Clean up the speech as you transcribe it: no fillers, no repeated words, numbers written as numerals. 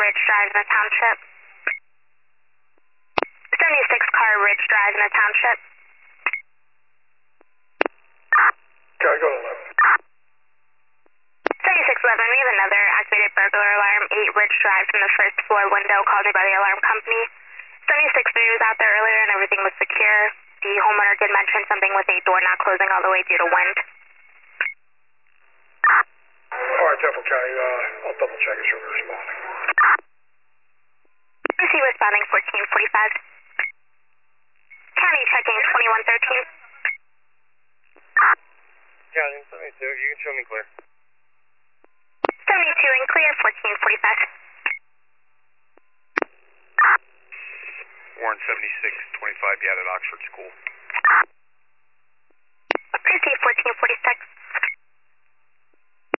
Ridge Drive in the township. 76 car Ridge Drive in the township. Okay, go to 11. 7611, we have another activated burglar alarm, 8 Ridge Drive from the first floor window, called me by the alarm company. 763 was out there earlier and everything was secure. The homeowner did mention something with a door not closing all the way due to wind. Alright, Temple County, I'll double check as you're responding. MC responding 1445. County checking 2113. County 72, you can show me clear. 72 and clear, 1445. Warren 76, 25, you at Oxford School.